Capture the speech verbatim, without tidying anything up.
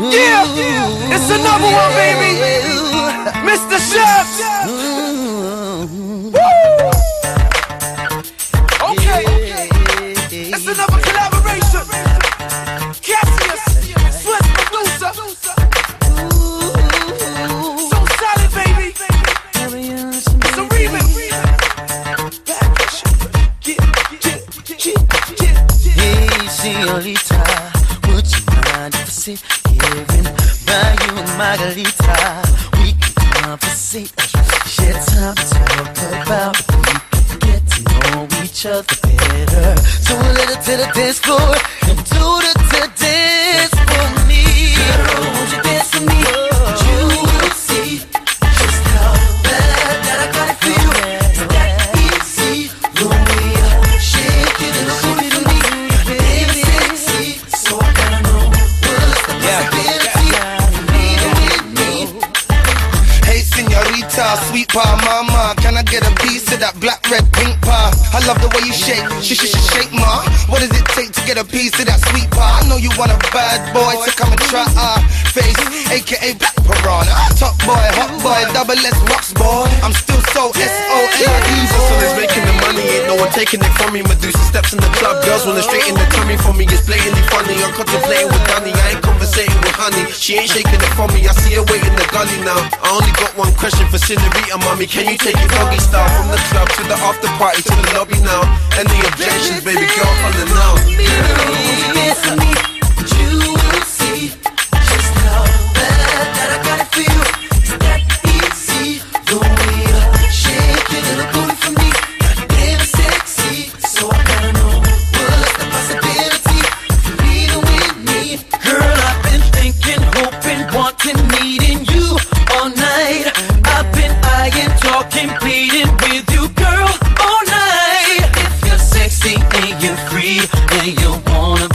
Yeah, it's another one, baby. Mister Chef. Woo! Okay, it's another collaboration. Cassius, Swiss producer. So solid, baby. It's a remix. Hey, señorita, would you mind if I sit here and buy you a margarita? We can conversate, share time to talk about it. We can get to know each other better. So a little to the dance floor and do the to dance for me. Girl, won't you dance for me? You will see just how bad that I got it for you. It's that easy, the way I shake it and look at me. Baby, sexy, so I gotta know what's the possibility of being with me. Hey, señorita, sweet pie mama, can I get a piece of that black, red, pink pie? I love the way you shake, sh sh sh shake ma. What does it take to get a piece of that sweet pie? I know you want a bad boy, so come and try our face, aka Black Piranha. Top boy, hot boy, double S rocks boy. I'm still so S O L I D. Hustler's making the money, ain't no one taking it from me. Medusa steps in the club, girls wanna straighten the tummy for me. It's blatantly funny, I'm contemplating with Danny. I ain't conversating with honey, she ain't shaking it for me. I see her waiting the gully now. I only got one question for Senorita, mommy, can you take it doggy style? From the club to the after party to the lobby now. Any objections, baby girl, on the now. Girl, dance for me, but you will see just how bad that I got it for you. It's that easy, the way I shake it and look good for me. Goddamn sexy, so I gotta know what's the possibility of being with me. Girl, I've been thinking, hoping, wanting, needing you all night. I've been eyeing, talking, pleading with you, girl, all night. If you're sexy and you're free and you wanna